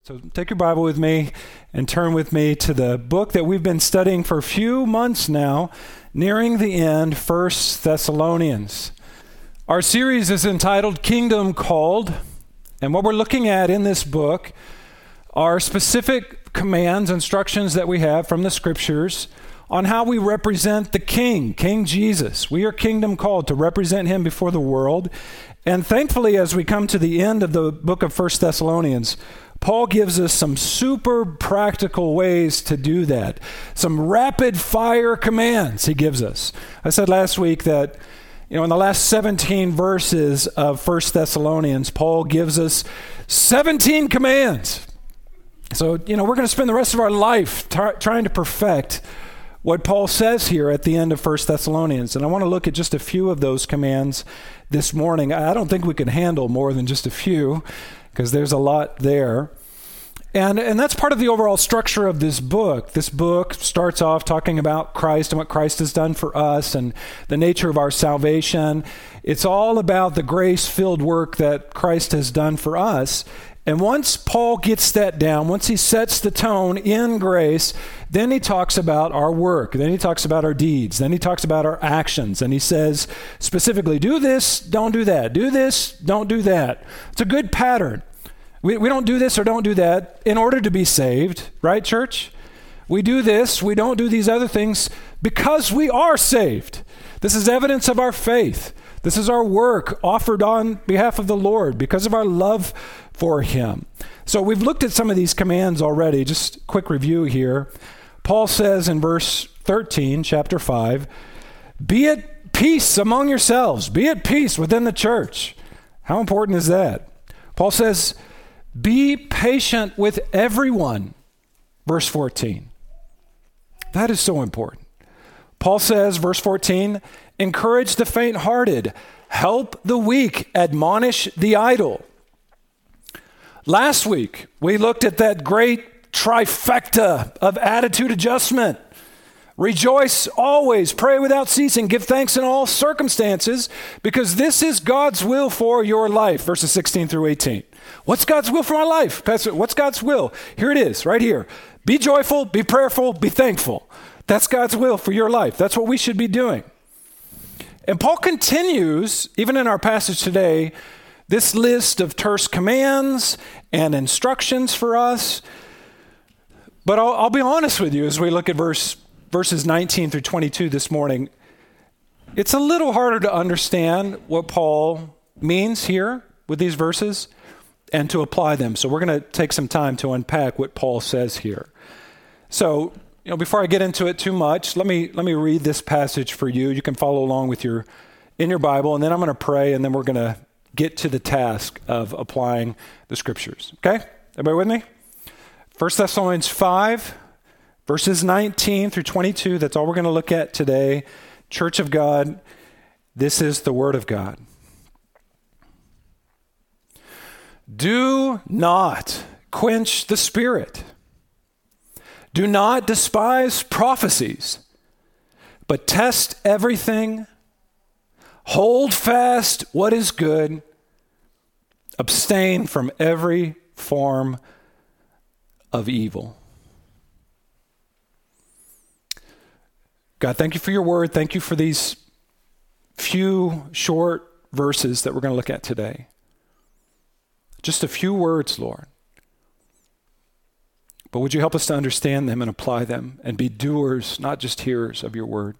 So take your Bible with me and turn with me to the book that we've been studying for a few months now, nearing the end, 1 Thessalonians. Our series is entitled Kingdom Called, and what we're looking at in this book are specific commands, instructions that we have from the scriptures on how we represent the King, King Jesus. We are kingdom called to represent him before the world. And thankfully, as we come to the end of the book of 1 Thessalonians, Paul gives us some super practical ways to do that. Some rapid fire commands he gives us. I said last week that, in the last 17 verses of 1 Thessalonians, Paul gives us 17 commands. So, we're going to spend the rest of our life trying to perfect what Paul says here at the end of 1 Thessalonians. And I want to look at just a few of those commands this morning. I don't think we can handle more than just a few, because there's a lot there. And that's part of the overall structure of this book. This book starts off talking about Christ and what Christ has done for us and the nature of our salvation. It's all about the grace-filled work that Christ has done for us. And once Paul gets that down, once he sets the tone in grace, then he talks about our work. Then he talks about our deeds. Then he talks about our actions. And he says specifically, do this, don't do that. Do this, don't do that. It's a good pattern. We don't do this or don't do that in order to be saved, right, church? We do this, we don't do these other things because we are saved. This is evidence of our faith. This is our work offered on behalf of the Lord because of our love for him. So we've looked at some of these commands already. Just a quick review here. Paul says in verse 13, chapter 5, be at peace among yourselves. Be at peace within the church. How important is that? Paul says, be patient with everyone. Verse 14. That is so important. Paul says, verse 14, encourage the faint-hearted, help the weak, admonish the idle. Last week, we looked at that great trifecta of attitude adjustment. Rejoice always, pray without ceasing, give thanks in all circumstances, because this is God's will for your life. Verses 16 through 18. What's God's will for my life, Pastor? What's God's will? Here it is, right here. Be joyful, be prayerful, be thankful. That's God's will for your life. That's what we should be doing. And Paul continues, even in our passage today, this list of terse commands and instructions for us. But I'll be honest with you as we look at verses 19 through 22 this morning. It's a little harder to understand what Paul means here with these verses and to apply them. So we're going to take some time to unpack what Paul says here. So, before I get into it too much, let me read this passage for you. You can follow along in your Bible, and then I'm going to pray, and then we're going to get to the task of applying the scriptures. Okay? Everybody with me? 1 Thessalonians 5, verses 19 through 22. That's all we're going to look at today. Church of God, this is the word of God. Do not quench the spirit. Do not despise prophecies, but test everything. Hold fast what is good. Abstain from every form of evil. God, thank you for your word. Thank you for these few short verses that we're going to look at today. Just a few words, Lord. But would you help us to understand them and apply them and be doers, not just hearers of your word?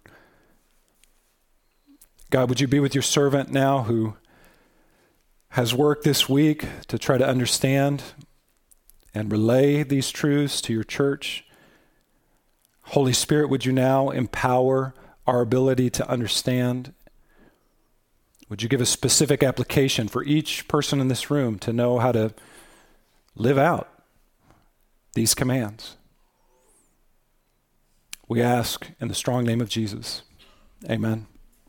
God, would you be with your servant now who has worked this week to try to understand and relay these truths to your church? Holy Spirit, would you now empower our ability to understand? Would you give a specific application for each person in this room to know how to live out these commands? We ask in the strong name of Jesus. Amen.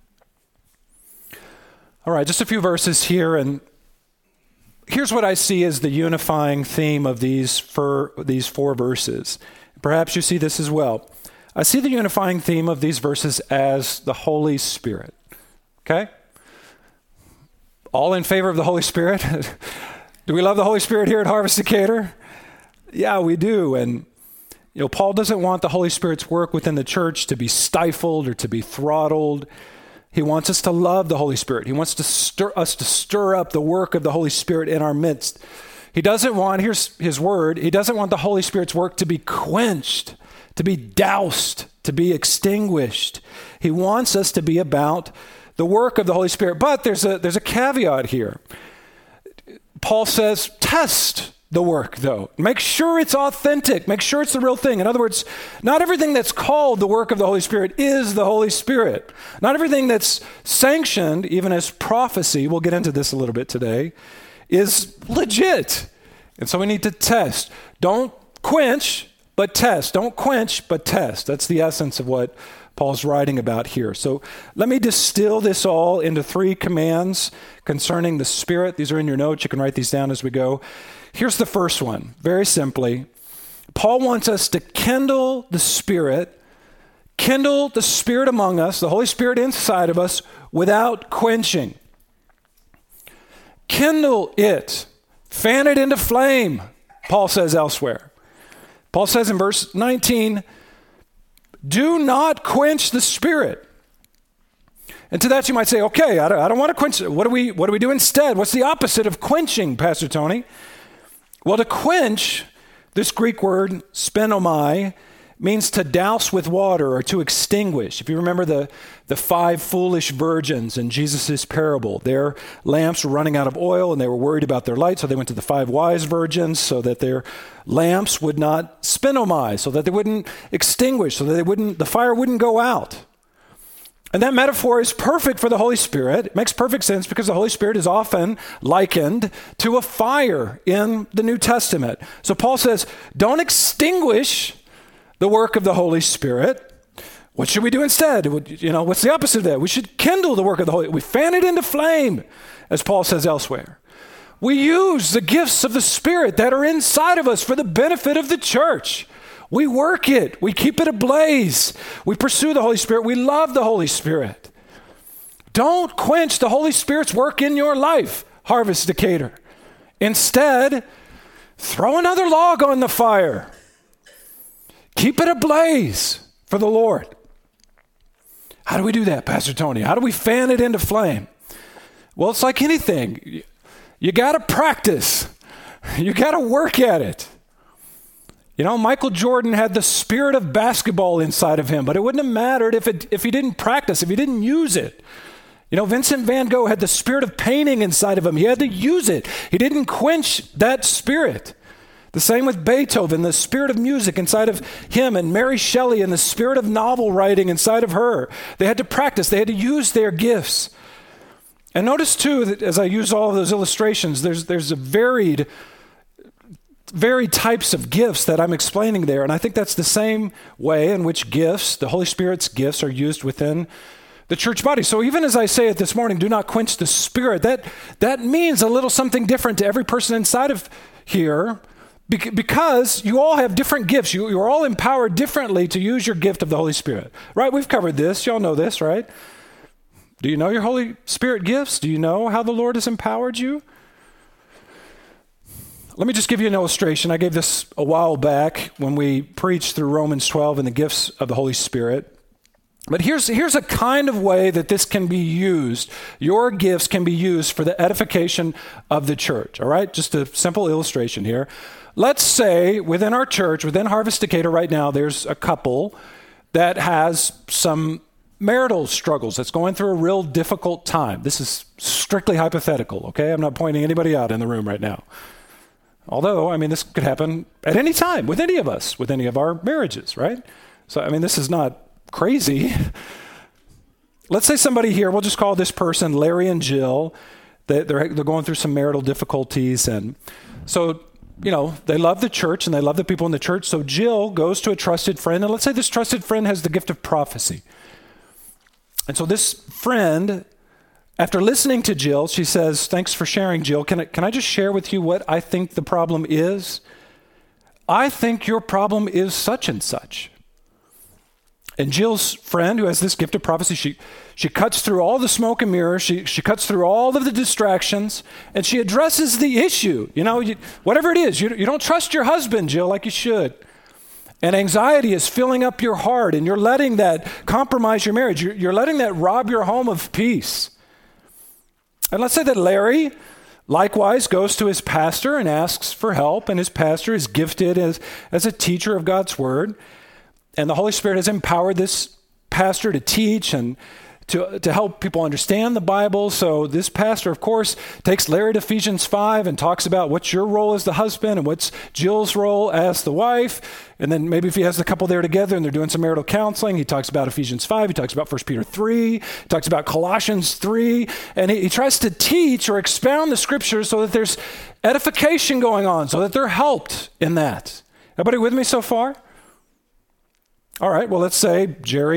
All right, just a few verses here, and here's what I see as the unifying theme of these four verses. Perhaps you see this as well. I see the unifying theme of these verses as the Holy Spirit. Okay? All in favor of the Holy Spirit? Do we love the Holy Spirit here at Harvest Decatur? Yeah, we do. And Paul doesn't want the Holy Spirit's work within the church to be stifled or to be throttled. He wants us to love the Holy Spirit. He wants to stir up the work of the Holy Spirit in our midst. He doesn't want, here's his word, he doesn't want the Holy Spirit's work to be quenched, to be doused, to be extinguished. He wants us to be about the work of the Holy Spirit. But there's a caveat here. Paul says, test the work, though. Make sure it's authentic. Make sure it's the real thing. In other words, not everything that's called the work of the Holy Spirit is the Holy Spirit. Not everything that's sanctioned, even as prophecy, we'll get into this a little bit today, is legit. And so we need to test. Don't quench, but test. Don't quench, but test. That's the essence of what Paul's writing about here. So let me distill this all into 3 commands concerning the Spirit. These are in your notes. You can write these down as we go. Here's the first one. Very simply, Paul wants us to kindle the Spirit among us, the Holy Spirit inside of us, without quenching. Kindle it. Fan it into flame, Paul says elsewhere. Paul says in verse 19, do not quench the Spirit. And to that you might say, okay, I don't want to quench it. What do we do instead? What's the opposite of quenching, Pastor Tony? Well, to quench, this Greek word, spenomai, means to douse with water or to extinguish. If you remember the 5 foolish virgins in Jesus' parable, their lamps were running out of oil and they were worried about their light, so they went to the 5 wise virgins so that their lamps would not spenomai, so that they wouldn't extinguish, so that the fire wouldn't go out. And that metaphor is perfect for the Holy Spirit. It makes perfect sense because the Holy Spirit is often likened to a fire in the New Testament. So Paul says, don't extinguish the work of the Holy Spirit. What should we do instead? What's the opposite of that? We should kindle the work of the Holy Spirit. We fan it into flame, as Paul says elsewhere. We use the gifts of the Spirit that are inside of us for the benefit of the church. We work it. We keep it ablaze. We pursue the Holy Spirit. We love the Holy Spirit. Don't quench the Holy Spirit's work in your life, Harvest Decatur. Instead, throw another log on the fire. Keep it ablaze for the Lord. How do we do that, Pastor Tony? How do we fan it into flame? Well, it's like anything. You got to practice. You got to work at it. Michael Jordan had the spirit of basketball inside of him, but it wouldn't have mattered if he didn't practice, if he didn't use it. Vincent van Gogh had the spirit of painting inside of him. He had to use it. He didn't quench that spirit. The same with Beethoven, the spirit of music inside of him, and Mary Shelley and the spirit of novel writing inside of her. They had to practice. They had to use their gifts. And notice too that as I use all of those illustrations, there's a varied types of gifts that I'm explaining there. And I think that's the same way in which gifts, the Holy Spirit's gifts, are used within the church body. So even as I say it this morning, do not quench the Spirit, that means a little something different to every person inside of here, because you all have different gifts. You're all empowered differently to use your gift of the Holy Spirit. Right? We've covered this. Y'all know this, right? Do you know your Holy Spirit gifts? Do you know how the Lord has empowered you? Let me just give you an illustration. I gave this a while back when we preached through Romans 12 and the gifts of the Holy Spirit. But here's a kind of way that this can be used. Your gifts can be used for the edification of the church, all right? Just a simple illustration here. Let's say within our church, within Harvest Decatur right now, there's a couple that has some marital struggles, that's going through a real difficult time. This is strictly hypothetical, okay? I'm not pointing anybody out in the room right now. Although, this could happen at any time with any of us, with any of our marriages, right? So, this is not crazy. Let's say somebody here, we'll just call this person Larry and Jill. They're going through some marital difficulties. And so, they love the church and they love the people in the church. So Jill goes to a trusted friend. And let's say this trusted friend has the gift of prophecy. And so this friend, after listening to Jill, she says, thanks for sharing, Jill. Can I just share with you what I think the problem is? I think your problem is such and such. And Jill's friend, who has this gift of prophecy, she cuts through all the smoke and mirrors. She cuts through all of the distractions, and she addresses the issue. Whatever it is, you don't trust your husband, Jill, like you should. And anxiety is filling up your heart, and you're letting that compromise your marriage. You're letting that rob your home of peace. And let's say that Larry likewise goes to his pastor and asks for help, and his pastor is gifted as a teacher of God's word. And the Holy Spirit has empowered this pastor to teach and to help people understand the Bible. So this pastor, of course, takes Larry to Ephesians 5 and talks about what's your role as the husband and what's Jill's role as the wife. And then maybe if he has the couple there together and they're doing some marital counseling, he talks about Ephesians 5, he talks about 1 Peter 3, he talks about Colossians 3, and he tries to teach or expound the scriptures so that there's edification going on, so that they're helped in that. Everybody with me so far? All right, well, let's say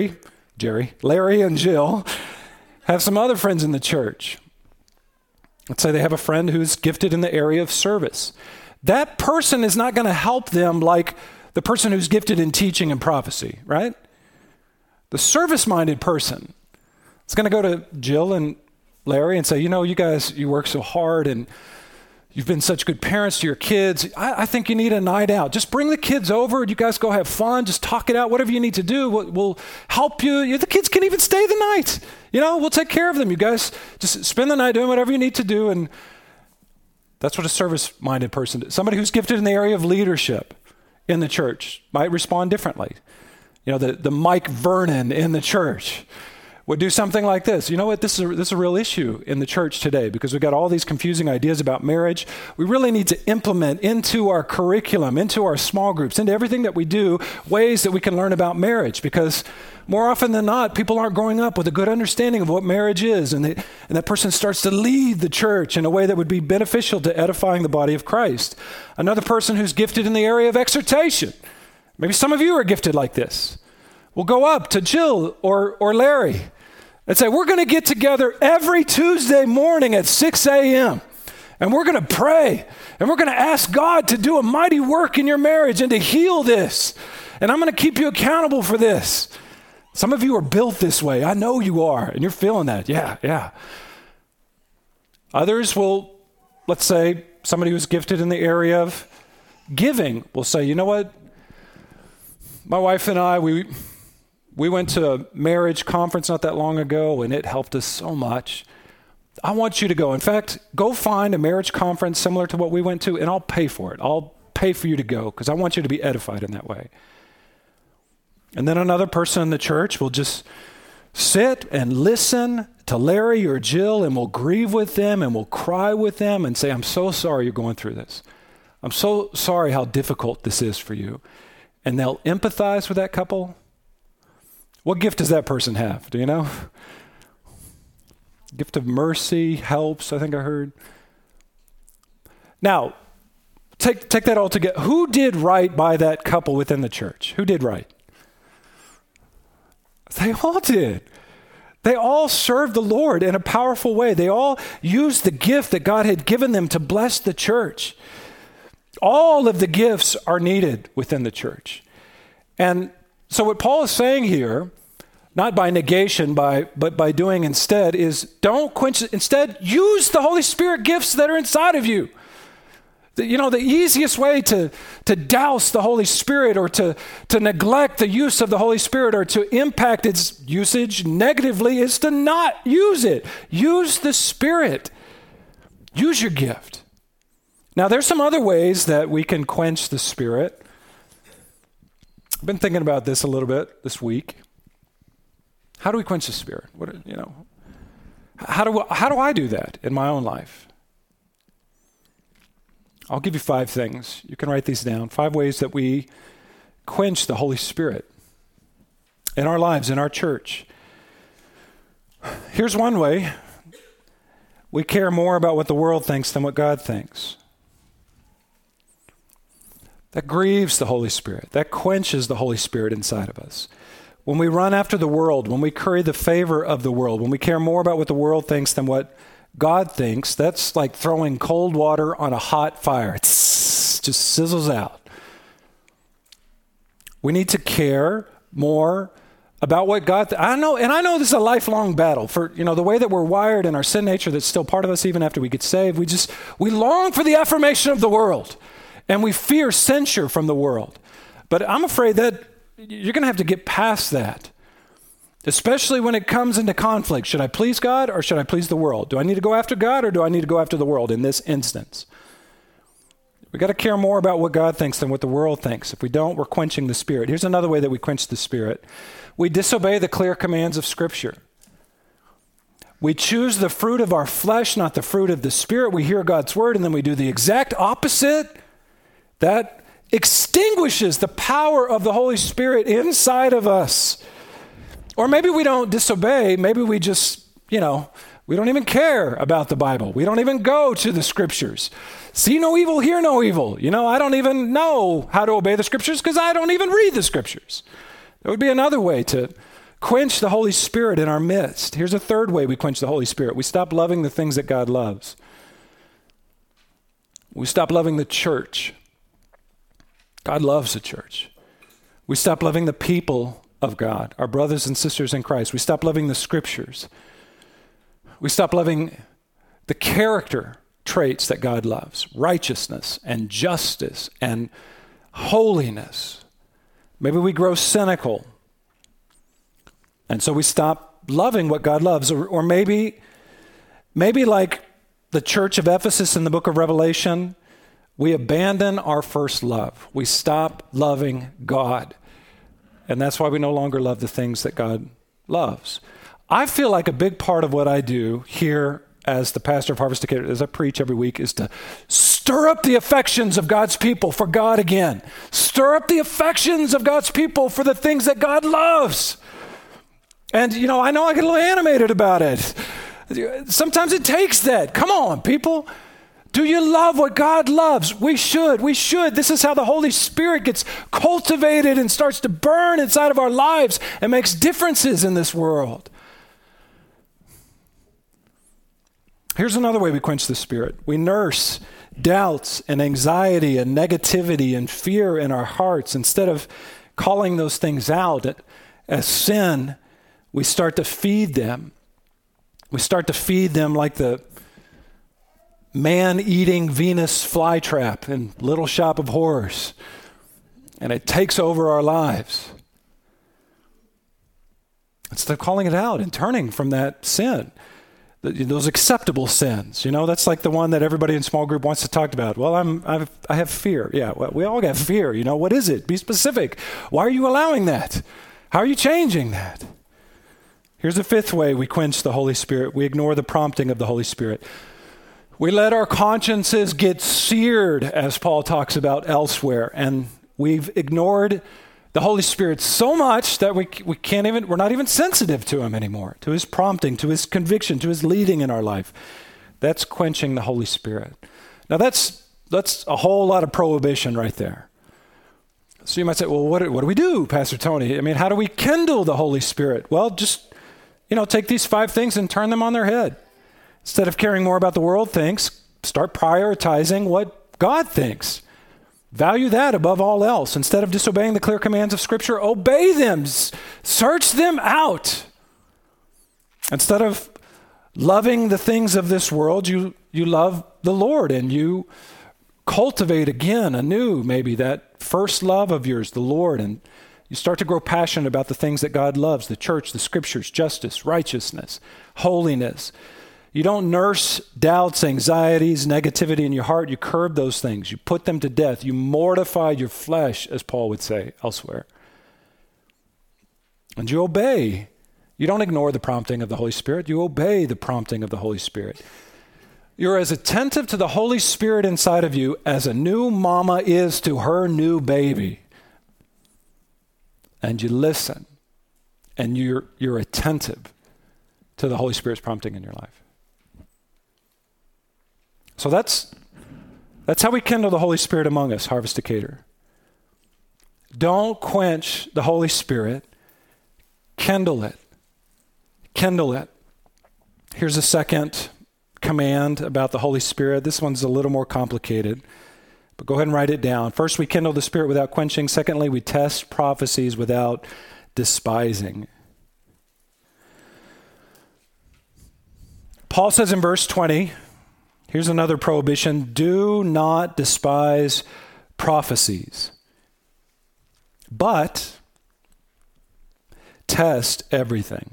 Larry and Jill have some other friends in the church. Let's say they have a friend who's gifted in the area of service. That person is not going to help them like the person who's gifted in teaching and prophecy, right? The service-minded person is going to go to Jill and Larry and say, you guys, you work so hard and you've been such good parents to your kids. I think you need a night out. Just bring the kids over. You guys go have fun. Just talk it out. Whatever you need to do, we'll help you. The kids can even stay the night. We'll take care of them. You guys just spend the night doing whatever you need to do. And that's what a service-minded person does. Somebody who's gifted in the area of leadership in the church might respond differently. The Mike Vernon in the church would do something like this. You know what? This is a real issue in the church today because we've got all these confusing ideas about marriage. We really need to implement into our curriculum, into our small groups, into everything that we do, ways that we can learn about marriage because more often than not, people aren't growing up with a good understanding of what marriage is, and that person starts to lead the church in a way that would be beneficial to edifying the body of Christ. Another person who's gifted in the area of exhortation. Maybe some of you are gifted like this. We'll go up to Jill or Larry and say, we're going to get together every Tuesday morning at 6 a.m. and we're going to pray and we're going to ask God to do a mighty work in your marriage and to heal this. And I'm going to keep you accountable for this. Some of you are built this way. I know you are, and you're feeling that. Yeah. Others will, let's say, somebody who's gifted in the area of giving will say, you know what? My wife and I, we went to a marriage conference not that long ago, and it helped us so much. I want you to go. In fact, go find a marriage conference similar to what we went to, and I'll pay for it. I'll pay for you to go because I want you to be edified in that way. And then another person in the church will just sit and listen to Larry or Jill, and we'll grieve with them, and we'll cry with them and say, I'm so sorry you're going through this. I'm so sorry how difficult this is for you. And they'll empathize with that couple. What gift does that person have? Do you know? Gift of mercy, helps, I think I heard. Now, take that all together. Who did right by that couple within the church? Who did right? They all did. They all served the Lord in a powerful way. They all used the gift that God had given them to bless the church. All of the gifts are needed within the church. And so what Paul is saying here, not by negation, but by doing instead, is don't quench it. Instead, use the Holy Spirit gifts that are inside of you. The easiest way to douse the Holy Spirit or to neglect the use of the Holy Spirit or to impact its usage negatively is to not use it. Use the Spirit. Use your gift. Now, there's some other ways that we can quench the Spirit. I've been thinking about this a little bit this week. How do we quench the Spirit? How do I do that in my own life? I'll give you 5 things. You can write these down. 5 ways that we quench the Holy Spirit in our lives, in our church. Here's one way. We care more about what the world thinks than what God thinks. That grieves the Holy Spirit. That quenches the Holy Spirit inside of us. When we run after the world, when we curry the favor of the world, when we care more about what the world thinks than what God thinks, that's like throwing cold water on a hot fire. It just sizzles out. We need to care more about what God, I know this is a lifelong battle for, the way that we're wired and our sin nature that's still part of us even after we get saved. We long for the affirmation of the world, and we fear censure from the world. But I'm afraid that you're going to have to get past that, especially when it comes into conflict. Should I please God or should I please the world? Do I need to go after God or do I need to go after the world in this instance? We got to care more about what God thinks than what the world thinks. If we don't, we're quenching the Spirit. Here's another way that we quench the Spirit. We disobey the clear commands of Scripture. We choose the fruit of our flesh, not the fruit of the Spirit. We hear God's word and then we do the exact opposite. That extinguishes the power of the Holy Spirit inside of us. Or maybe we don't disobey. Maybe we just, we don't even care about the Bible. We don't even go to the Scriptures. See no evil, hear no evil. I don't even know how to obey the Scriptures because I don't even read the Scriptures. There would be another way to quench the Holy Spirit in our midst. Here's a third way we quench the Holy Spirit. We stop loving the things that God loves. We stop loving the church. God loves the church. We stop loving the people of God, our brothers and sisters in Christ. We stop loving the Scriptures. We stop loving the character traits that God loves, righteousness and justice and holiness. Maybe we grow cynical, and so we stop loving what God loves. Or maybe like the church of Ephesus in the book of Revelation, we abandon our first love. We stop loving God, and that's why we no longer love the things that God loves. I feel like a big part of what I do here as the pastor of Harvest Decatur, as I preach every week, is to stir up the affections of God's people for God again. Stir up the affections of God's people for the things that God loves. And, I know I get a little animated about it. Sometimes it takes that. Come on, people. Do you love what God loves? We should. This is how the Holy Spirit gets cultivated and starts to burn inside of our lives and makes differences in this world. Here's another way we quench the Spirit. We nurse doubts and anxiety and negativity and fear in our hearts. Instead of calling those things out as sin, we start to feed them. We start to feed them like the man-eating Venus flytrap in Little Shop of Horrors. And it takes over our lives. Instead of calling it out and turning from that sin, those acceptable sins, that's like the one that everybody in small group wants to talk about. Well, I have fear. Yeah, well, we all got fear. What is it? Be specific. Why are you allowing that? How are you changing that? Here's a fifth way we quench the Holy Spirit. We ignore the prompting of the Holy Spirit. We let our consciences get seared, as Paul talks about elsewhere, and we've ignored the Holy Spirit so much that we're not even sensitive to him anymore, to his prompting, to his conviction, to his leading in our life. That's quenching the Holy Spirit. Now that's a whole lot of prohibition right there. So you might say, well, what do we do, Pastor Tony? How do we kindle the Holy Spirit? Well, just, take these 5 things and turn them on their head. Instead of caring more about the world thinks, start prioritizing what God thinks. Value that above all else. Instead of disobeying the clear commands of Scripture, obey them. Search them out. Instead of loving the things of this world, you love the Lord and you cultivate again, anew, maybe that first love of yours, the Lord, and you start to grow passionate about the things that God loves, the church, the Scriptures, justice, righteousness, holiness. You don't nurse doubts, anxieties, negativity in your heart. You curb those things. You put them to death. You mortify your flesh, as Paul would say elsewhere. And you obey. You don't ignore the prompting of the Holy Spirit. You obey the prompting of the Holy Spirit. You're as attentive to the Holy Spirit inside of you as a new mama is to her new baby. And you listen. And you're attentive to the Holy Spirit's prompting in your life. So that's how we kindle the Holy Spirit among us, Harvest Decatur. Don't quench the Holy Spirit. Kindle it. Kindle it. Here's a second command about the Holy Spirit. This one's a little more complicated, but go ahead and write it down. First, we kindle the Spirit without quenching. Secondly, we test prophecies without despising. Paul says in verse 20, here's another prohibition: do not despise prophecies, but test everything.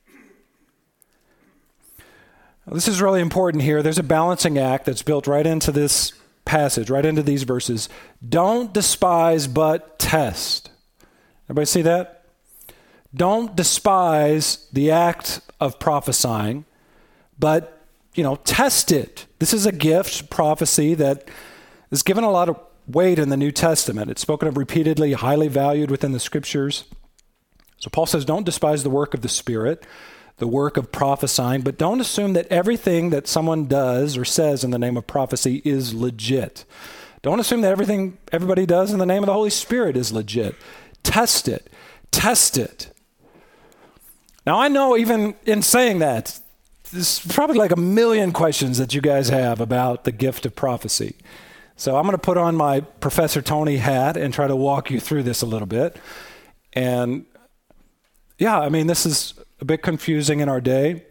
This is really important here. There's a balancing act that's built right into this passage, right into these verses. Don't despise, but test. Everybody see that? Don't despise the act of prophesying, but, test it. This is a gift, prophecy, that is given a lot of weight in the New Testament. It's spoken of repeatedly, highly valued within the Scriptures. So Paul says, don't despise the work of the Spirit, the work of prophesying, but don't assume that everything that someone does or says in the name of prophecy is legit. Don't assume that everything everybody does in the name of the Holy Spirit is legit. Test it. Test it. Now, I know even in saying that, there's probably like 1 million questions that you guys have about the gift of prophecy. So I'm going to put on my Professor Tony hat and try to walk you through this a little bit. And this is a bit confusing in our day.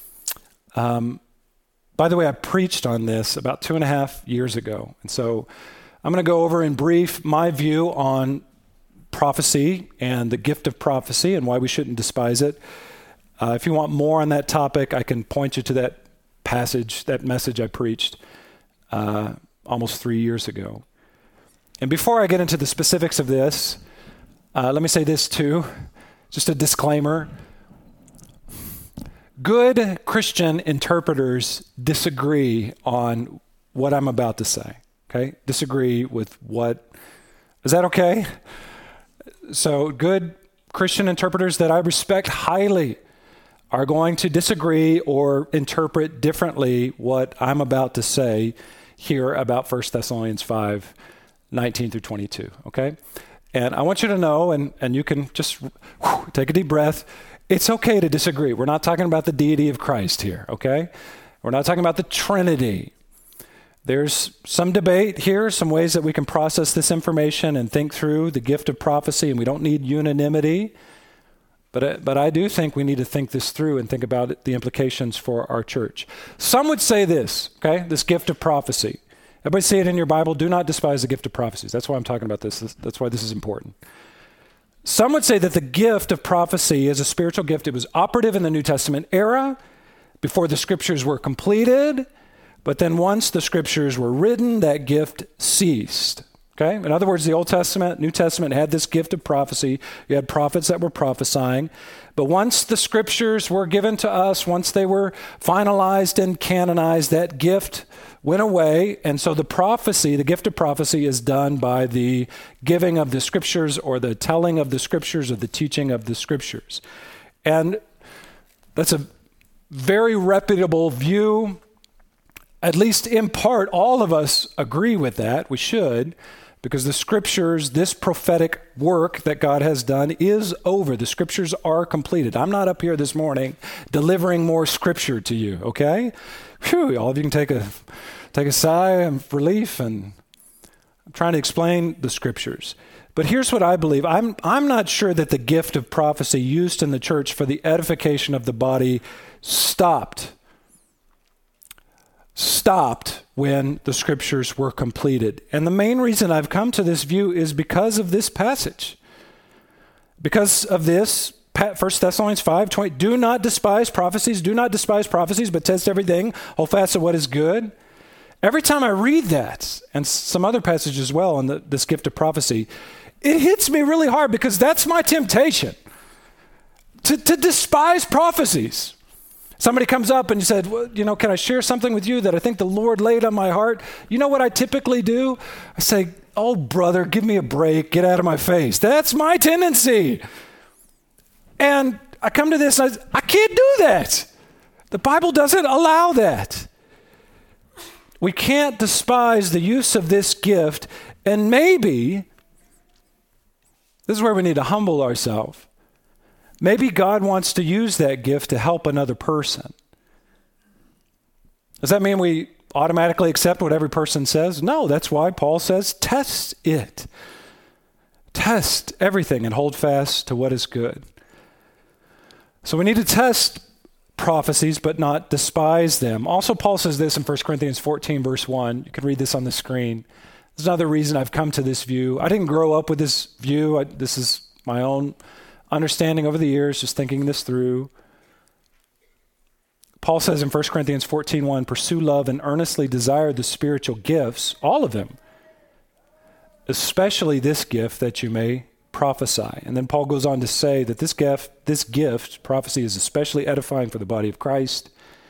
By the way, I preached on this about 2.5 years ago. And so I'm going to go over in brief my view on prophecy and the gift of prophecy and why we shouldn't despise it. If you want more on that topic, I can point you to that passage, that message I preached almost 3 years ago. And before I get into the specifics of this, let me say this too, just a disclaimer. Good Christian interpreters disagree on what I'm about to say, okay? Disagree with what, is that okay? So good Christian interpreters that I respect highly are going to disagree or interpret differently what I'm about to say here about 1 Thessalonians 5, 19 through 22, okay? And I want you to know, and you can just take a deep breath, it's okay to disagree. We're not talking about the deity of Christ here, okay? We're not talking about the Trinity. There's some debate here, some ways that we can process this information and think through the gift of prophecy, and we don't need unanimity. But I do think we need to think this through and think about the implications for our church. Some would say this, okay, this gift of prophecy. Everybody see it in your Bible? Do not despise the gift of prophecies. That's why I'm talking about this. That's why this is important. Some would say that the gift of prophecy is a spiritual gift. It was operative in the New Testament era before the Scriptures were completed. But then once the Scriptures were written, that gift ceased. Okay? In other words, the Old Testament, New Testament had this gift of prophecy. You had prophets that were prophesying. But once the Scriptures were given to us, once they were finalized and canonized, that gift went away. And so the prophecy, the gift of prophecy, is done by the giving of the Scriptures or the telling of the Scriptures or the teaching of the Scriptures. And that's a very reputable view. At least in part, all of us agree with that. We should. Because the Scriptures, this prophetic work that God has done is over. The Scriptures are completed. I'm not up here this morning delivering more Scripture to you, okay? Phew, all of you can take a sigh of relief, and I'm trying to explain the Scriptures. But here's what I believe. I'm not sure that the gift of prophecy used in the church for the edification of the body stopped when the Scriptures were completed. And the main reason I've come to this view is because of this passage. Because of this, 1 Thessalonians 5:20, do not despise prophecies, but test everything, hold fast to what is good. Every time I read that, and some other passages as well on this gift of prophecy, it hits me really hard because that's my temptation, to despise prophecies. Somebody comes up and you said, well, can I share something with you that I think the Lord laid on my heart? You know what I typically do? I say, oh, brother, give me a break. Get out of my face. That's my tendency. And I come to this, and I can't do that. The Bible doesn't allow that. We can't despise the use of this gift. And maybe, this is where we need to humble ourselves. Maybe God wants to use that gift to help another person. Does that mean we automatically accept what every person says? No, that's why Paul says, test it. test everything and hold fast to what is good. So we need to test prophecies, but not despise them. Also, Paul says this in 1 Corinthians 14, verse 1. You can read this on the screen. There's another reason I've come to this view. I didn't grow up with this view. This is my own understanding over the years, just thinking this through. Paul says in 1 Corinthians 14:1, pursue love and earnestly desire the spiritual gifts, all of them, especially this gift that you may prophesy. And then Paul goes on to say that this gift, prophecy, is especially edifying for the body of Christ.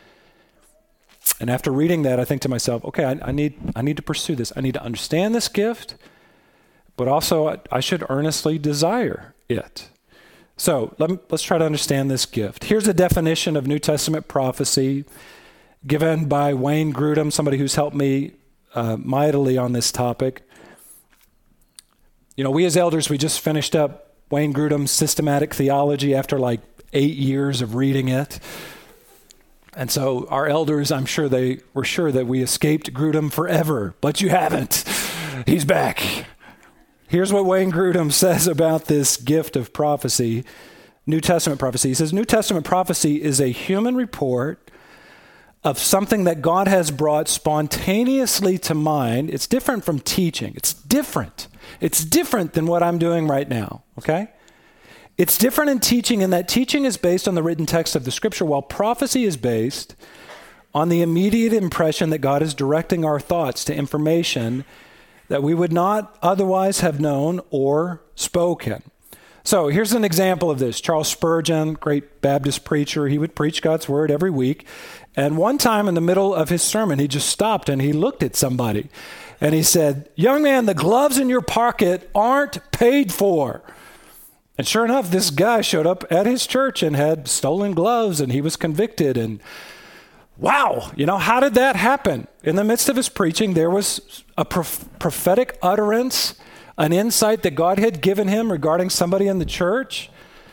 And after reading that, I think to myself, okay, I need to pursue this. I need to understand this gift, but also I should earnestly desire it. So let's try to understand this gift. Here's a definition of New Testament prophecy given by Wayne Grudem, somebody who's helped me mightily on this topic. You know, we as elders, we just finished up Wayne Grudem's Systematic Theology after like 8 years of reading it. And so our elders, I'm sure they were sure that we escaped Grudem forever, but you haven't. He's back. Here's what Wayne Grudem says about this gift of prophecy, New Testament prophecy. He says, New Testament prophecy is a human report of something that God has brought spontaneously to mind. It's different from teaching. It's different. It's different than what I'm doing right now, okay? It's different in teaching in that teaching is based on the written text of the scripture, while prophecy is based on the immediate impression that God is directing our thoughts to information that we would not otherwise have known or spoken. So here's an example of this. Charles Spurgeon, great Baptist preacher, he would preach God's word every week. And one time in the middle of his sermon, he just stopped and he looked at somebody. And he said, young man, the gloves in your pocket aren't paid for. And sure enough, this guy showed up at his church and had stolen gloves, and he was convicted. And wow, how did that happen? In the midst of his preaching, there was a prophetic utterance, an insight that God had given him regarding somebody in the church.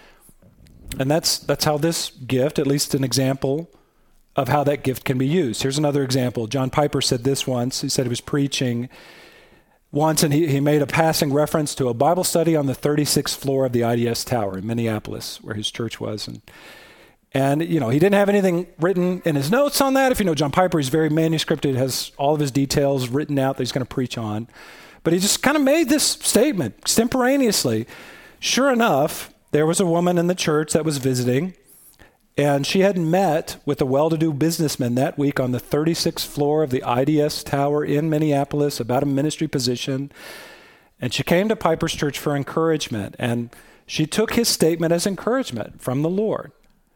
And that's how this gift, at least an example of how that gift can be used. Here's another example. John Piper said this once. He said he was preaching once, and he made a passing reference to a Bible study on the 36th floor of the IDS Tower in Minneapolis, where his church was. And he didn't have anything written in his notes on that. If you know John Piper, he's very manuscripted, has all of his details written out that he's going to preach on. But he just kind of made this statement extemporaneously. Sure enough, there was a woman in the church that was visiting, and she had met with a well-to-do businessman that week on the 36th floor of the IDS Tower in Minneapolis about a ministry position. And she came to Piper's church for encouragement, and she took his statement as encouragement from the Lord.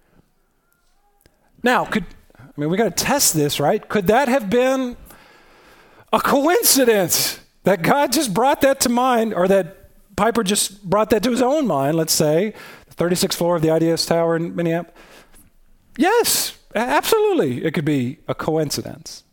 Now, we got to test this, right? Could that have been a coincidence that God just brought that to mind, or that Piper just brought that to his own mind, let's say, the 36th floor of the IDS Tower in Minneapolis? Yes, absolutely. It could be a coincidence.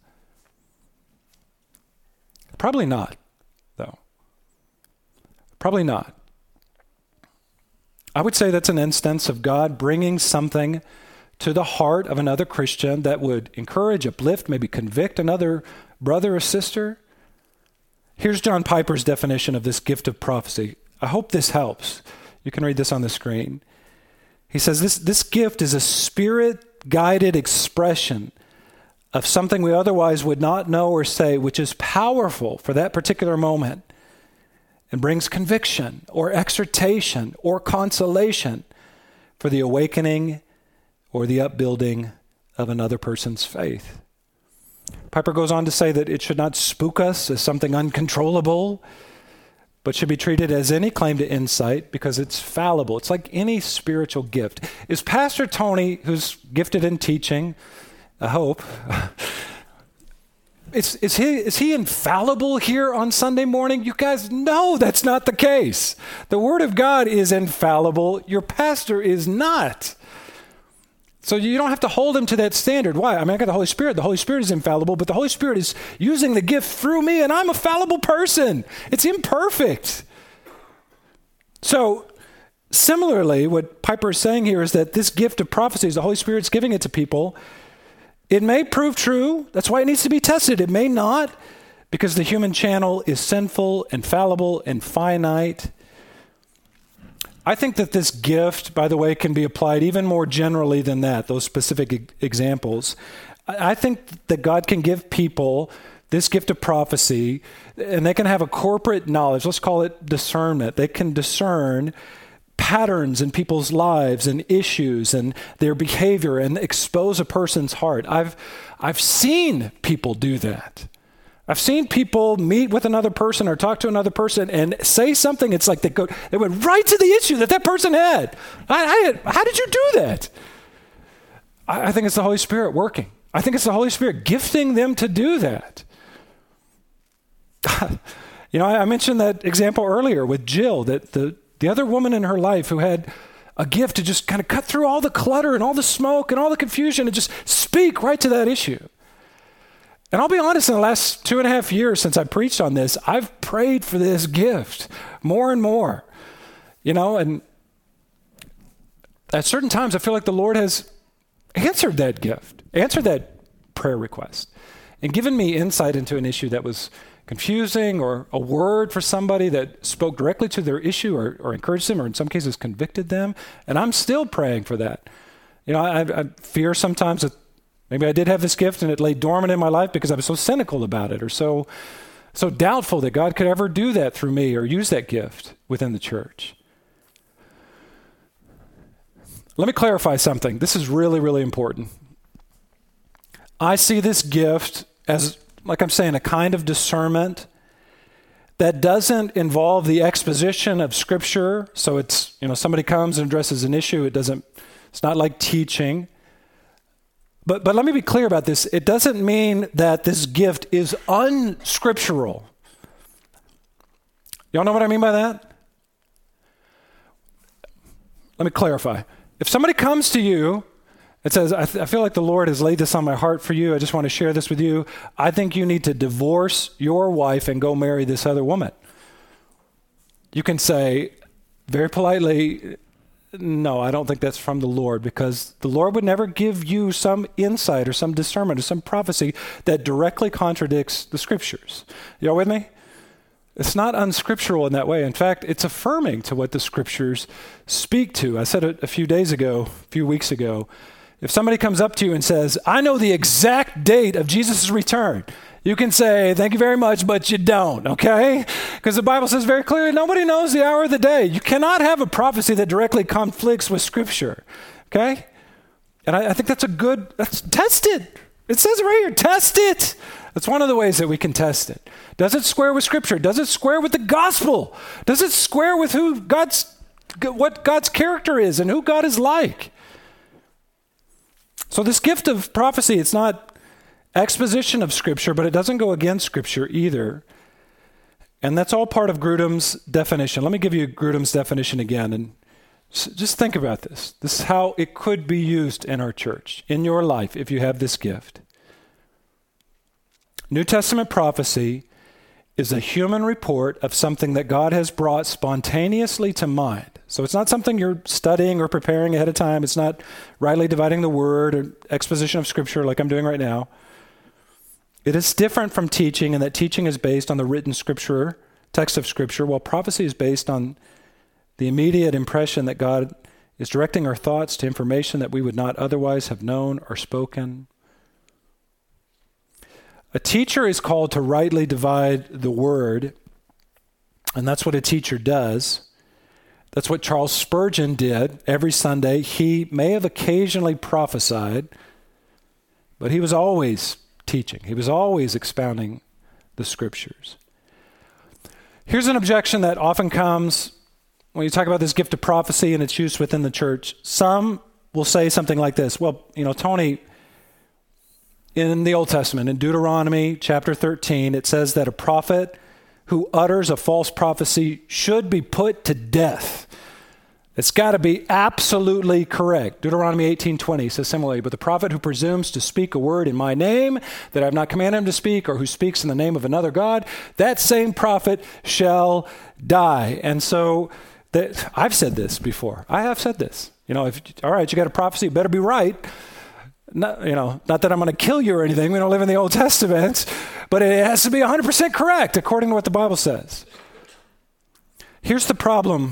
Probably not, though. Probably not. I would say that's an instance of God bringing something to the heart of another Christian that would encourage, uplift, maybe convict another brother or sister. Here's John Piper's definition of this gift of prophecy. I hope this helps. You can read this on the screen. He says this gift is a spirit-guided expression of something we otherwise would not know or say, which is powerful for that particular moment and brings conviction or exhortation or consolation for the awakening or the upbuilding of another person's faith. Piper goes on to say that it should not spook us as something uncontrollable, but should be treated as any claim to insight because it's fallible. It's like any spiritual gift. Is Pastor Tony, who's gifted in teaching, I hope, is he infallible here on Sunday morning? You guys know that's not the case. The Word of God is infallible. Your pastor is not. So you don't have to hold him to that standard. Why? I got the Holy Spirit. The Holy Spirit is infallible, but the Holy Spirit is using the gift through me, and I'm a fallible person. It's imperfect. So similarly, what Piper is saying here is that this gift of prophecy, the Holy Spirit's giving it to people. It may prove true. That's why it needs to be tested. It may not, because the human channel is sinful and fallible and finite. I think that this gift, by the way, can be applied even more generally than that, those specific examples. I think that God can give people this gift of prophecy, and they can have a corporate knowledge. Let's call it discernment. They can discern patterns in people's lives and issues and their behavior and expose a person's heart. I've seen people do that. I've seen people meet with another person or talk to another person and say something. It's like they went right to the issue that person had. How did you do that? I think it's the Holy Spirit working. I think it's the Holy Spirit gifting them to do that. I mentioned that example earlier with Jill, that the other woman in her life who had a gift to just kind of cut through all the clutter and all the smoke and all the confusion and just speak right to that issue. And I'll be honest, in the last 2.5 years since I preached on this, I've prayed for this gift more and more. And at certain times I feel like the Lord has answered that gift, answered that prayer request, and given me insight into an issue that was confusing, or a word for somebody that spoke directly to their issue or encouraged them, or in some cases convicted them. And I'm still praying for that. I fear sometimes that maybe I did have this gift and it lay dormant in my life because I was so cynical about it, or so doubtful that God could ever do that through me or use that gift within the church. Let me clarify something. This is really, really important. I see this gift as, like I'm saying, a kind of discernment that doesn't involve the exposition of Scripture. So it's, somebody comes and addresses an issue. It's not like teaching. But let me be clear about this. It doesn't mean that this gift is unscriptural. Y'all know what I mean by that? Let me clarify. If somebody comes to you and says, I feel like the Lord has laid this on my heart for you, I just want to share this with you, I think you need to divorce your wife and go marry this other woman. You can say very politely, no, I don't think that's from the Lord, because the Lord would never give you some insight or some discernment or some prophecy that directly contradicts the Scriptures. Y'all with me? It's not unscriptural in that way. In fact, it's affirming to what the Scriptures speak to. I said it a few weeks ago. If somebody comes up to you and says, I know the exact date of Jesus' return, you can say, thank you very much, but you don't, okay? Because the Bible says very clearly, nobody knows the hour of the day. You cannot have a prophecy that directly conflicts with Scripture, okay? And I think that's test it. It says it right here, test it. That's one of the ways that we can test it. Does it square with Scripture? Does it square with the gospel? Does it square with what God's character is and who God is like? So this gift of prophecy, it's not exposition of Scripture, but it doesn't go against Scripture either. And that's all part of Grudem's definition. Let me give you Grudem's definition again, and just think about this. This is how it could be used in our church, in your life, if you have this gift. New Testament prophecy is a human report of something that God has brought spontaneously to mind. So it's not something you're studying or preparing ahead of time. It's not rightly dividing the word or exposition of Scripture like I'm doing right now. It is different from teaching, in that teaching is based on the written Scripture, text of Scripture, while prophecy is based on the immediate impression that God is directing our thoughts to information that we would not otherwise have known or spoken. A teacher is called to rightly divide the word, and that's what a teacher does. That's what Charles Spurgeon did every Sunday. He may have occasionally prophesied, but he was always teaching. He was always expounding the Scriptures. Here's an objection that often comes when you talk about this gift of prophecy and its use within the church. Some will say something like this, well, Tony, in the Old Testament, in Deuteronomy chapter 13, it says that a prophet who utters a false prophecy should be put to death. It's got to be absolutely correct. Deuteronomy 18:20 says similarly, but the prophet who presumes to speak a word in my name that I have not commanded him to speak, or who speaks in the name of another God, that same prophet shall die. And so I've said this before. I have said this. All right, you got a prophecy, it better be right. Not that I'm going to kill you or anything. We don't live in the Old Testament, but it has to be 100% correct according to what the Bible says. Here's the problem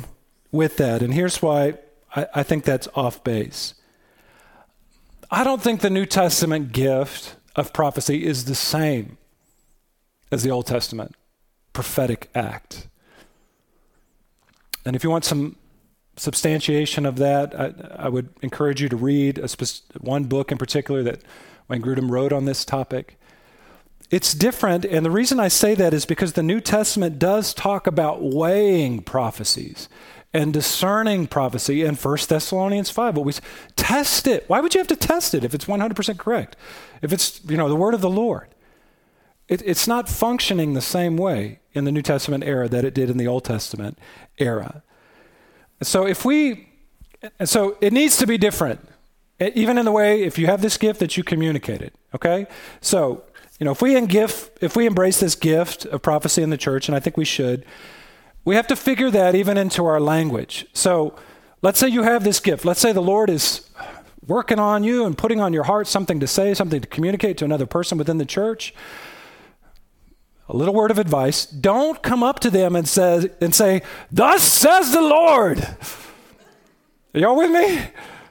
with that, and here's why I think that's off base. I don't think the New Testament gift of prophecy is the same as the Old Testament prophetic act. And if you want some substantiation of that, I would encourage you to read one book in particular that Wayne Grudem wrote on this topic. It's different, and the reason I say that is because the New Testament does talk about weighing prophecies and discerning prophecy in 1 Thessalonians 5. But we test it. Why would you have to test it if it's 100% correct? If it's, the word of the Lord. It's not functioning the same way in the New Testament era that it did in the Old Testament era. So it needs to be different, even in the way, if you have this gift, that you communicate it, okay? So, if we embrace this gift of prophecy in the church, and I think we should, we have to figure that even into our language. So let's say you have this gift. Let's say the Lord is working on you and putting on your heart something to say, something to communicate to another person within the church. A little word of advice: don't come up to them and say, "Thus says the Lord." Are y'all with me?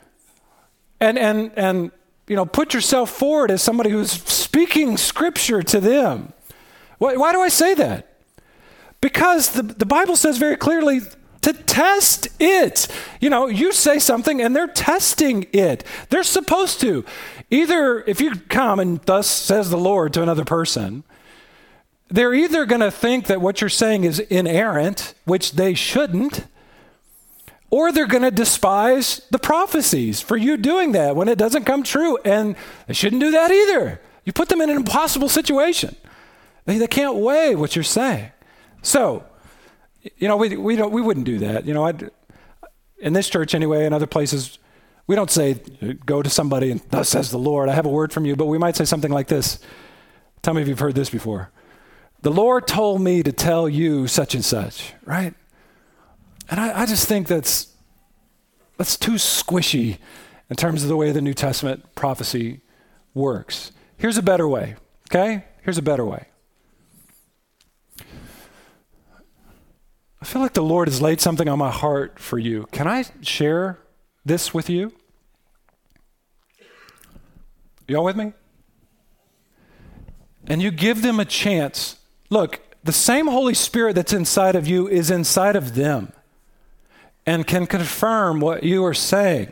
And put yourself forward as somebody who's speaking scripture to them. Why do I say that? Because the Bible says very clearly to test it. You say something and they're testing it. They're supposed to. Either if you come and "Thus says the Lord" to another person, they're either going to think that what you're saying is inerrant, which they shouldn't, or they're going to despise the prophecies for you doing that when it doesn't come true. And they shouldn't do that either. You put them in an impossible situation. They can't weigh what you're saying. So, we wouldn't do that. In this church anyway, in other places, we don't say, go to somebody and "Thus says the Lord, I have a word from you." But we might say something like this. Tell me if you've heard this before. "The Lord told me to tell you such and such," right? And I just think that's too squishy in terms of the way the New Testament prophecy works. Here's a better way, okay? Here's a better way. I feel like the Lord has laid something on my heart for you. Can I share this with you? Y'all with me? And you give them a chance. Look, the same Holy Spirit that's inside of you is inside of them and can confirm what you are saying.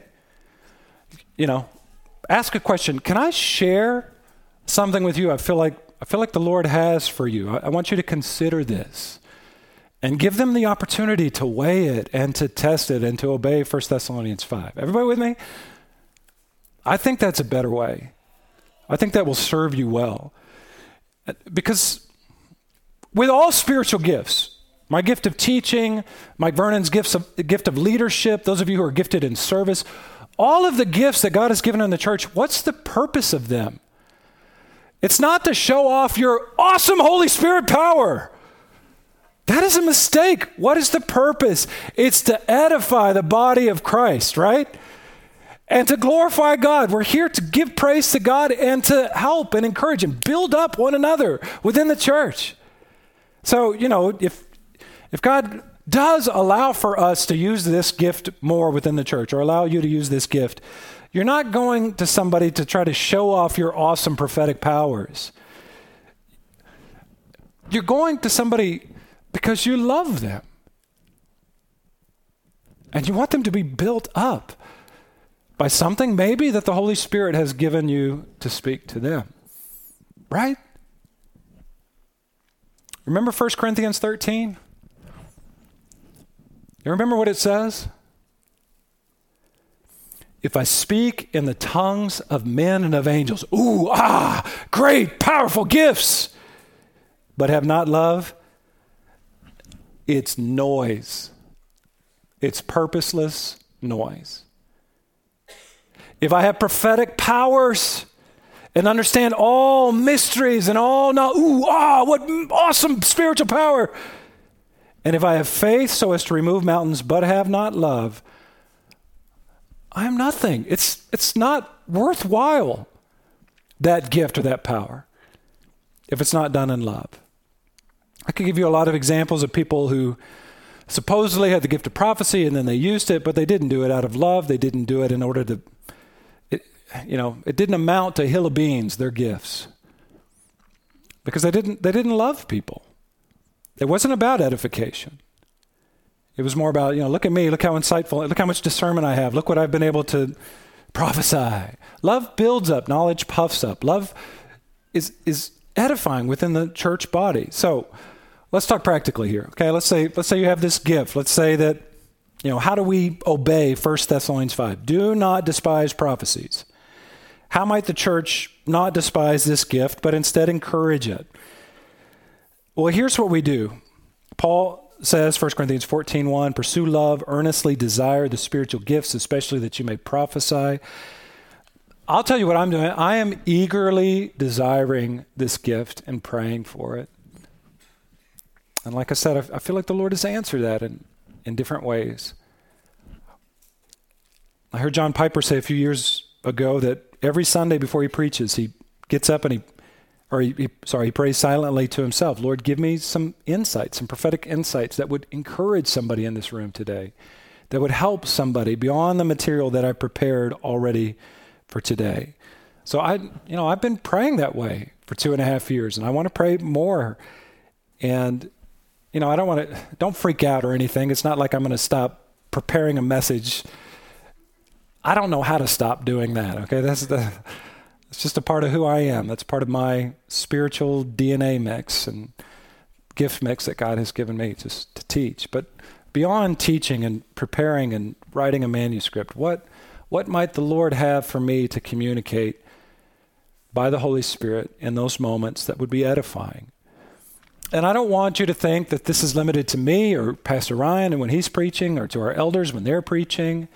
Ask a question. Can I share something with you I feel like the Lord has for you? I want you to consider this and give them the opportunity to weigh it and to test it and to obey 1 Thessalonians 5. Everybody with me? I think that's a better way. I think that will serve you well. Because with all spiritual gifts, my gift of teaching, Mike Vernon's gift of leadership, those of you who are gifted in service, all of the gifts that God has given in the church, what's the purpose of them? It's not to show off your awesome Holy Spirit power. That is a mistake. What is the purpose? It's to edify the body of Christ, right? And to glorify God. We're here to give praise to God and to help and encourage and build up one another within the church. So, if God does allow for us to use this gift more within the church, or allow you to use this gift, you're not going to somebody to try to show off your awesome prophetic powers. You're going to somebody because you love them. And you want them to be built up by something maybe that the Holy Spirit has given you to speak to them. Right? Remember 1 Corinthians 13? You remember what it says? If I speak in the tongues of men and of angels, great, powerful gifts, but have not love, it's noise. It's purposeless noise. If I have prophetic powers and understand all mysteries and all what awesome spiritual power. And if I have faith so as to remove mountains but have not love, I am nothing. It's not worthwhile, that gift or that power, if it's not done in love. I could give you a lot of examples of people who supposedly had the gift of prophecy, and then they used it, but they didn't do it out of love. They didn't do it in order to, it didn't amount to a hill of beans, their gifts. Because they didn't love people. It wasn't about edification. It was more about, look at me, look how insightful, look how much discernment I have, look what I've been able to prophesy. Love builds up, knowledge puffs up. Love is edifying within the church body. So let's talk practically here. Okay, let's say you have this gift. Let's say that, how do we obey 1 Thessalonians 5? Do not despise prophecies. How might the church not despise this gift, but instead encourage it? Well, here's what we do. Paul says, 1 Corinthians 14:1, pursue love, earnestly desire the spiritual gifts, especially that you may prophesy. I'll tell you what I'm doing. I am eagerly desiring this gift and praying for it. And like I said, I feel like the Lord has answered that in different ways. I heard John Piper say a few years ago that every Sunday before he preaches, he gets up and he prays silently to himself. Lord, give me some insights, some prophetic insights that would encourage somebody in this room today, that would help somebody beyond the material that I prepared already for today. So I've been praying that way for 2.5 years, and I want to pray more. And, don't freak out or anything. It's not like I'm going to stop preparing a message. I don't know how to stop doing that, okay? It's just a part of who I am. That's part of my spiritual DNA mix and gift mix that God has given me just to teach. But beyond teaching and preparing and writing a manuscript, what might the Lord have for me to communicate by the Holy Spirit in those moments that would be edifying? And I don't want you to think that this is limited to me or Pastor Ryan and when he's preaching, or to our elders when they're preaching.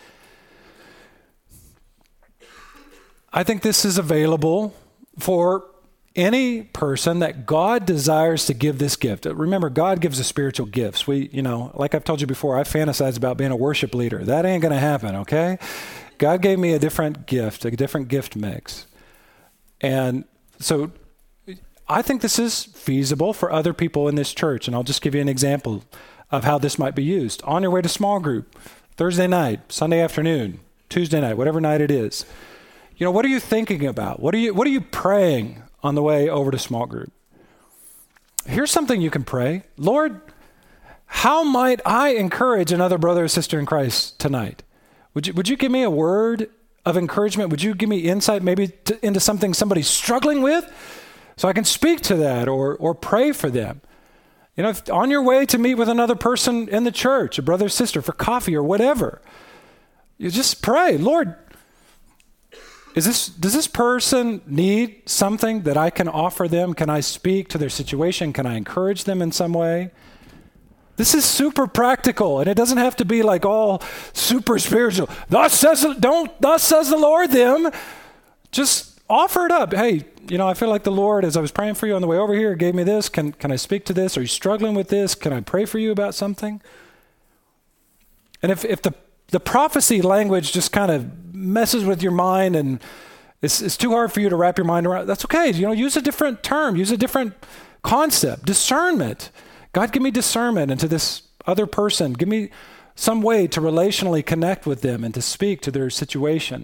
I think this is available for any person that God desires to give this gift. Remember, God gives us spiritual gifts. Like I've told you before, I fantasize about being a worship leader. That ain't going to happen, okay? God gave me a different gift mix. And so I think this is feasible for other people in this church. And I'll just give you an example of how this might be used. On your way to small group, Thursday night, Sunday afternoon, Tuesday night, whatever night it is. What are you thinking about? What are you praying on the way over to small group? Here's something you can pray. Lord, how might I encourage another brother or sister in Christ tonight? Would you give me a word of encouragement? Would you give me insight maybe into something somebody's struggling with so I can speak to that or pray for them? If on your way to meet with another person in the church, a brother or sister for coffee or whatever, you just pray, Lord, does this person need something that I can offer them? Can I speak to their situation? Can I encourage them in some way? This is super practical, and it doesn't have to be like all super spiritual. Thus says the Lord them. Just offer it up. Hey, I feel like the Lord, as I was praying for you on the way over here, gave me this. Can I speak to this? Are you struggling with this? Can I pray for you about something? And if the prophecy language just kind of messes with your mind and it's too hard for you to wrap your mind around, that's okay. Use a different term, use a different concept. Discernment. God, give me discernment into this other person. Give me some way to relationally connect with them and to speak to their situation.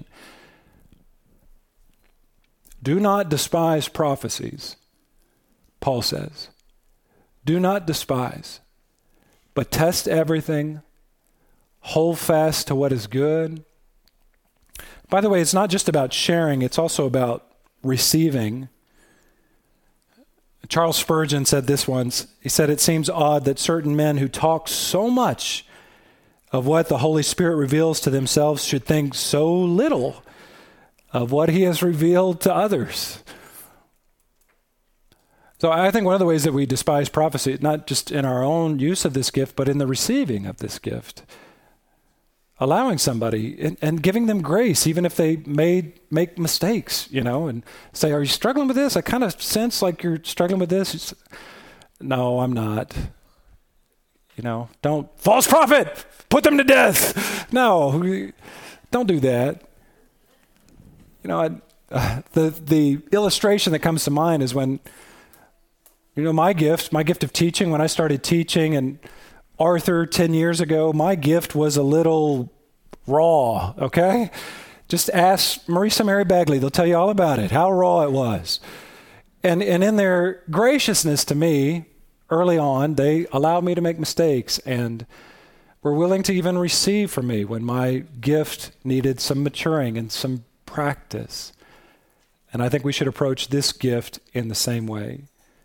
Do not despise prophecies, Paul says. Do not despise, but test everything. Hold fast to what is good. By the way, it's not just about sharing, it's also about receiving. Charles Spurgeon said this once. He said, it seems odd that certain men who talk so much of what the Holy Spirit reveals to themselves should think so little of what he has revealed to others. So I think one of the ways that we despise prophecy, not just in our own use of this gift, but in the receiving of this gift. Allowing somebody and giving them grace, even if they make mistakes, and say, are you struggling with this? I kind of sense like you're struggling with this. No, I'm not. Don't, false prophet, put them to death. No, don't do that. The illustration that comes to mind is when, my gift of teaching, when I started teaching and Arthur 10 years ago, my gift was a little raw, okay? Just ask Marisa Mary Bagley. They'll tell you all about it, how raw it was. And in their graciousness to me, early on, they allowed me to make mistakes and were willing to even receive from me when my gift needed some maturing and some practice. And I think we should approach this gift in the same way.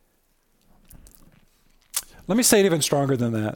Let me say it even stronger than that.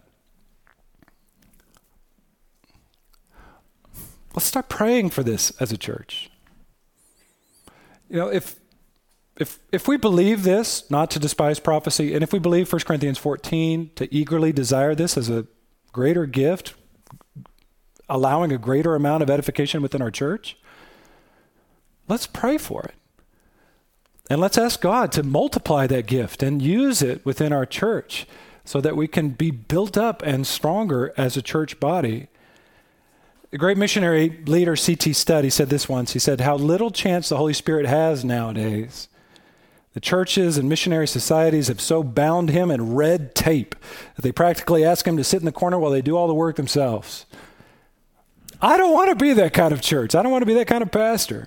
Let's start praying for this as a church. You know, if we believe this, not to despise prophecy, and if we believe 1 Corinthians 14, to eagerly desire this as a greater gift, allowing a greater amount of edification within our church, let's pray for it. And let's ask God to multiply that gift and use it within our church so that we can be built up and stronger as a church body. The great missionary leader C.T. Studd, he said this once. He said, how little chance the Holy Spirit has nowadays. The churches and missionary societies have so bound him in red tape that they practically ask him to sit in the corner while they do all the work themselves. I don't want to be that kind of church. I don't want to be that kind of pastor.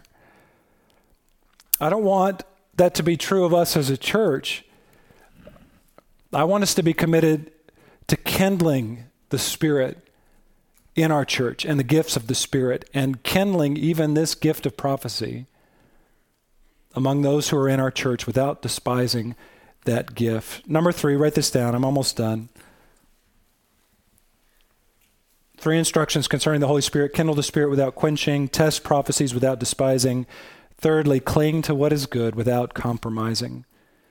I don't want that to be true of us as a church. I want us to be committed to kindling the Spirit in our church and the gifts of the Spirit and kindling even this gift of prophecy among those who are in our church without despising that gift. Number 3, write this down. I'm almost done. 3 instructions concerning the Holy Spirit. Kindle the Spirit without quenching. Test prophecies without despising. Thirdly, cling to what is good without compromising.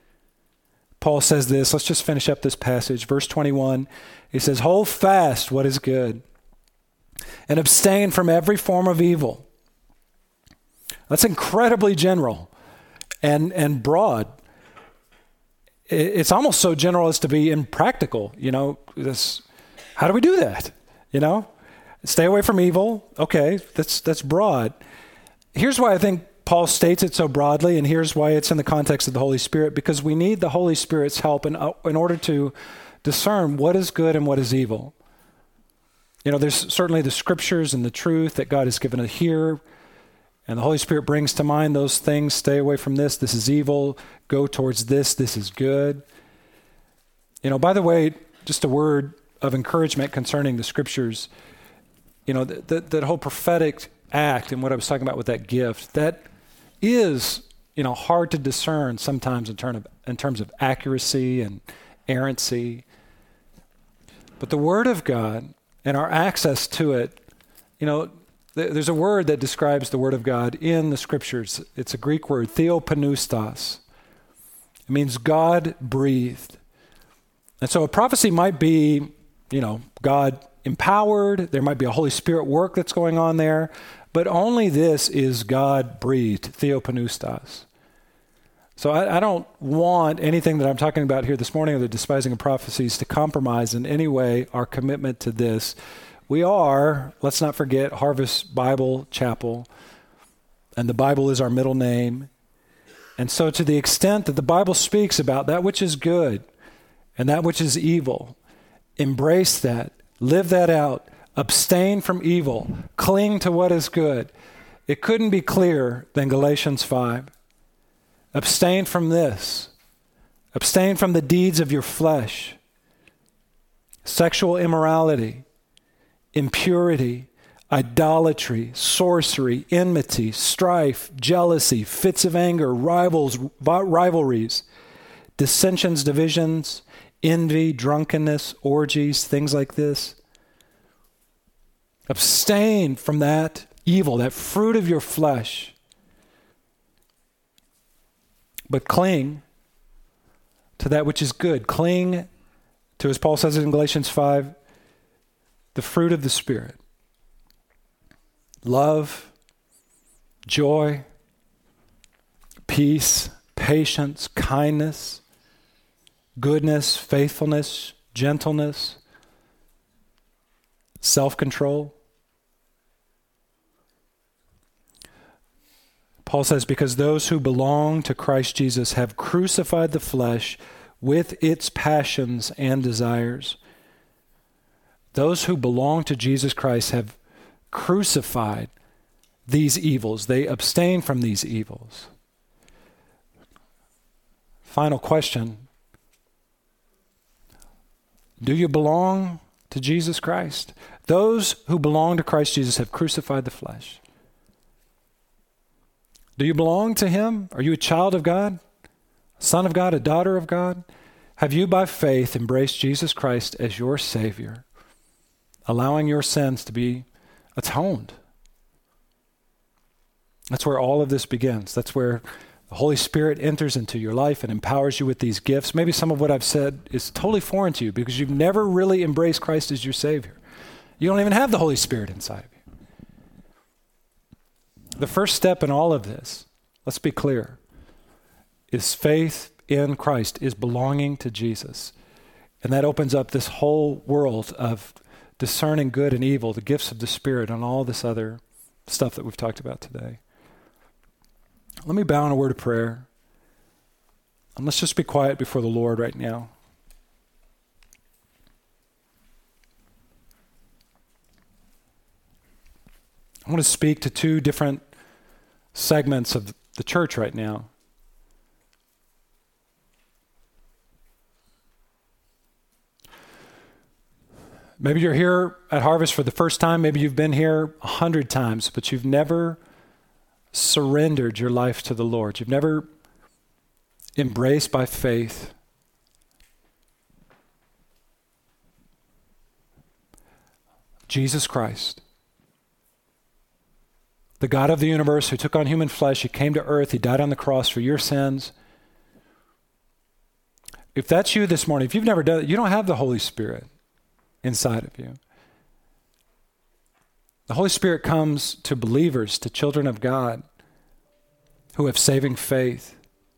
Paul says this. Let's just finish up this passage. Verse 21, he says, hold fast what is good and abstain from every form of evil. That's incredibly general and broad. It's almost so general as to be impractical. You know, how do we do that? You know, stay away from evil. Okay, that's broad. Here's why I think Paul states it so broadly, and here's why it's in the context of the Holy Spirit, because we need the Holy Spirit's help in order to discern what is good and what is evil. You know, there's certainly the scriptures and the truth that God has given us here, and the Holy Spirit brings to mind those things. Stay away from this. This is evil. Go towards this. This is good. You know, by the way, just a word of encouragement concerning the scriptures. You know, that whole prophetic act and what I was talking about with that gift, that is, you know, hard to discern sometimes in terms of accuracy and errancy. But the Word of God and our access to it, you know, there's a word that describes the Word of God in the Scriptures. It's a Greek word, theopneustos. It means God breathed. And so a prophecy might be, you know, God empowered. There might be a Holy Spirit work that's going on there. But only this is God breathed, theopneustos. So I don't want anything that I'm talking about here this morning, or the despising of prophecies, to compromise in any way our commitment to this. We are, let's not forget, Harvest Bible Chapel, and the Bible is our middle name. And so to the extent that the Bible speaks about that which is good and that which is evil, embrace that, live that out, abstain from evil, cling to what is good. It couldn't be clearer than Galatians 5. Abstain from this. Abstain from the deeds of your flesh. Sexual immorality, impurity, idolatry, sorcery, enmity, strife, jealousy, fits of anger, rivalries, dissensions, divisions, envy, drunkenness, orgies, things like this. Abstain from that evil, that fruit of your flesh. But cling to that which is good. Cling to, as Paul says in Galatians 5, the fruit of the Spirit. Love, joy, peace, patience, kindness, goodness, faithfulness, gentleness, self-control. Paul says, because those who belong to Christ Jesus have crucified the flesh with its passions and desires. Those who belong to Jesus Christ have crucified these evils. They abstain from these evils. Final question. Do you belong to Jesus Christ? Those who belong to Christ Jesus have crucified the flesh. Do you belong to him? Are you a child of God? A son of God? A daughter of God? Have you by faith embraced Jesus Christ as your Savior, allowing your sins to be atoned? That's where all of this begins. That's where the Holy Spirit enters into your life and empowers you with these gifts. Maybe some of what I've said is totally foreign to you because you've never really embraced Christ as your Savior. You don't even have the Holy Spirit inside of you. The first step in all of this, let's be clear, is faith in Christ, is belonging to Jesus. And that opens up this whole world of discerning good and evil, the gifts of the Spirit, and all this other stuff that we've talked about today. Let me bow in a word of prayer. And let's just be quiet before the Lord right now. I want to speak to two different segments of the church right now. Maybe you're here at Harvest for the first time. Maybe you've been here 100 times, but you've never surrendered your life to the Lord. You've never embraced by faith Jesus Christ, the God of the universe who took on human flesh. He came to earth. He died on the cross for your sins. If that's you this morning, if you've never done it, you don't have the Holy Spirit inside of you. The Holy Spirit comes to believers, to children of God who have saving faith.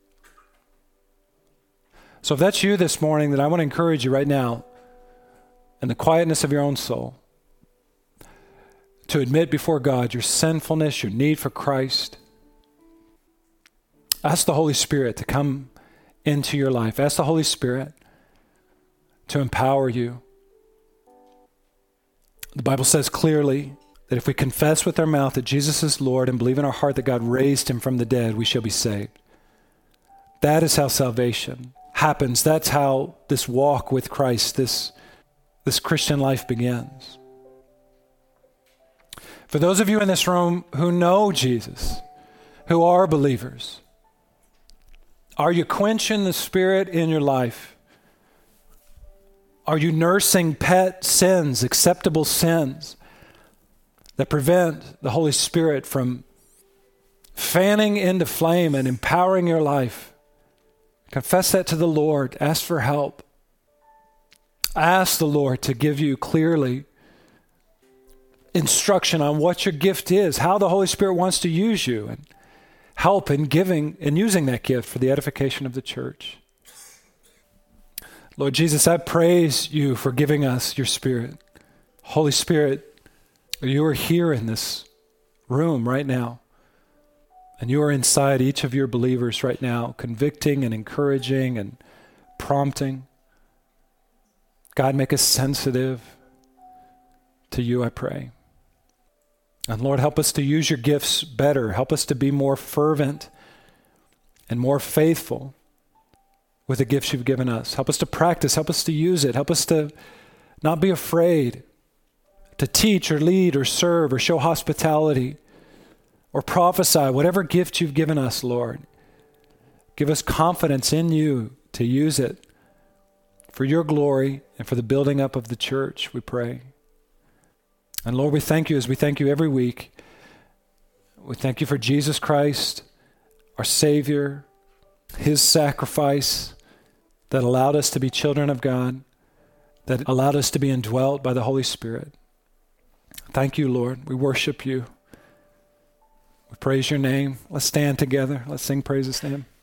So if that's you this morning, then I want to encourage you right now, in the quietness of your own soul, to admit before God your sinfulness, your need for Christ. Ask the Holy Spirit to come into your life. Ask the Holy Spirit to empower you. The Bible says clearly that if we confess with our mouth that Jesus is Lord and believe in our heart that God raised him from the dead, we shall be saved. That is how salvation happens. That's how this walk with Christ, this Christian life begins. For those of you in this room who know Jesus, who are believers, are you quenching the Spirit in your life? Are you nursing pet sins, acceptable sins that prevent the Holy Spirit from fanning into flame and empowering your life? Confess that to the Lord. Ask for help. Ask the Lord to give you clearly instruction on what your gift is, how the Holy Spirit wants to use you, and help in giving and using that gift for the edification of the church. Lord Jesus, I praise you for giving us your Spirit. Holy Spirit, you are here in this room right now. And you are inside each of your believers right now, convicting and encouraging and prompting. God, make us sensitive to you, I pray. And Lord, help us to use your gifts better. Help us to be more fervent and more faithful with the gifts you've given us. Help us to practice. Help us to use it. Help us to not be afraid to teach or lead or serve or show hospitality or prophesy, whatever gift you've given us, Lord. Give us confidence in you to use it for your glory and for the building up of the church, we pray. And Lord, we thank you as we thank you every week. We thank you for Jesus Christ, our Savior, his sacrifice that allowed us to be children of God, that allowed us to be indwelt by the Holy Spirit. Thank you, Lord. We worship you. We praise your name. Let's stand together. Let's sing praises to him.